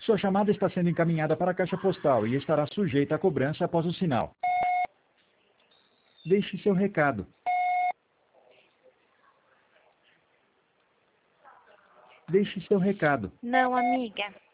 Sua chamada está sendo encaminhada para a caixa postal e estará sujeita a cobrança após o sinal. Deixe seu recado. Deixe seu recado. Não, amiga.